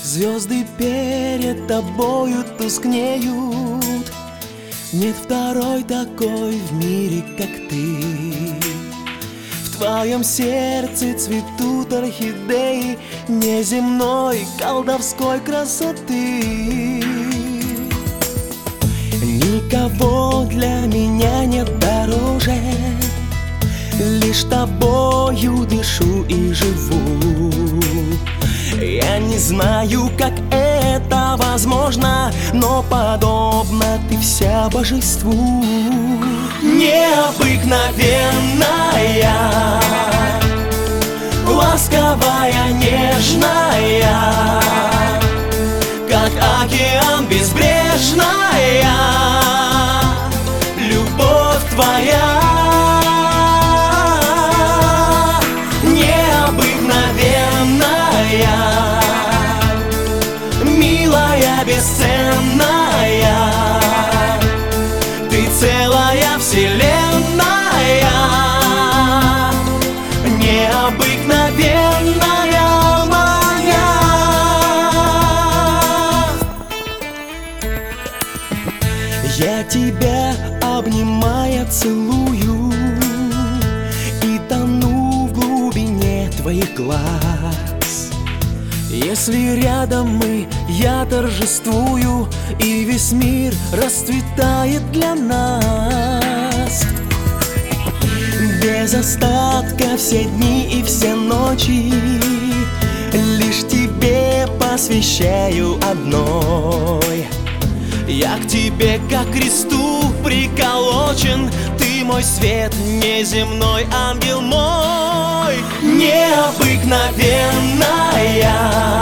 Звезды перед тобою тускнеют. Нет второй такой в мире, как ты. В твоем сердце цветут орхидеи неземной колдовской красоты. Никого для меня нет дороже, лишь тобою дышу и живу. Я не знаю, как это возможно, но подобно ты вся божеству. Необыкновенная, ласковая, нежная, как океан безбрежная, любовь твоя. Милая, бесценная, ты целая вселенная, необыкновенная моя. Я тебя, обнимая, целую и тону в глубине твоих глаз. Если рядом мы, я торжествую, и весь мир расцветает для нас. Без остатка все дни и все ночи лишь тебе посвящаю одной. Я к тебе, как к кресту приколочен, ты мой свет, неземной ангел мой. Необыкновенная,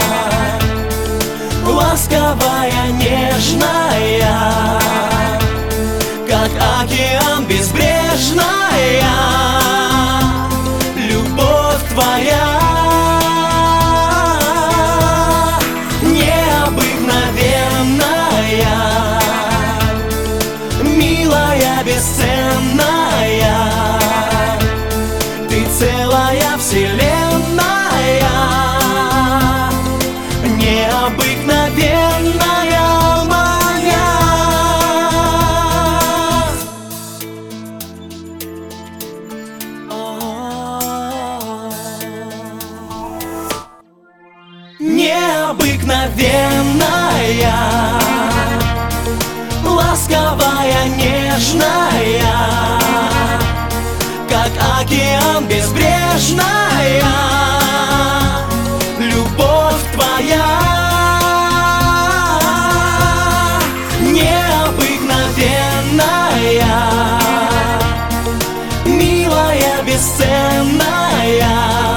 ласковая, нежная, как океан безбрежная, любовь твоя. Необыкновенная, милая, бесценная, ты целая вселенная, необыкновенная моя. Необыкновенная, ласковая, нежная, как океан безбрежная, любовь твоя. Необыкновенная, милая, бесценная,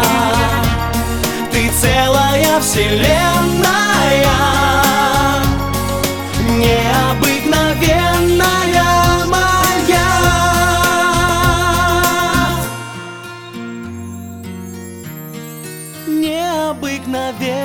ты целая вселенная, необыкновенная моя. Необыкновенная.